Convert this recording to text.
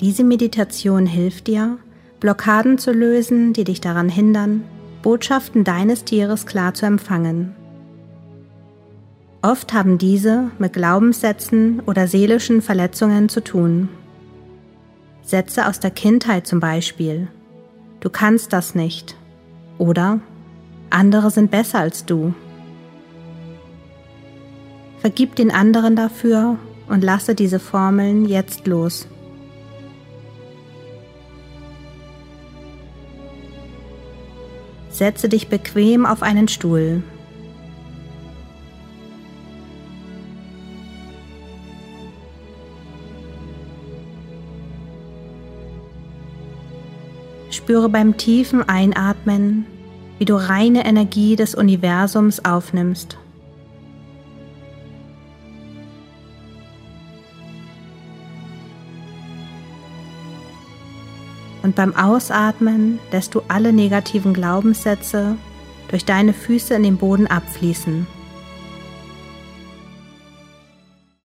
Diese Meditation hilft dir, Blockaden zu lösen, die dich daran hindern, Botschaften deines Tieres klar zu empfangen. Oft haben diese mit Glaubenssätzen oder seelischen Verletzungen zu tun. Sätze aus der Kindheit zum Beispiel: Du kannst das nicht oder andere sind besser als du. Vergib den anderen dafür und lasse diese Formeln jetzt los. Setze dich bequem auf einen Stuhl. Spüre beim tiefen Einatmen, wie du reine Energie des Universums aufnimmst. Und beim Ausatmen lässt du alle negativen Glaubenssätze durch deine Füße in den Boden abfließen.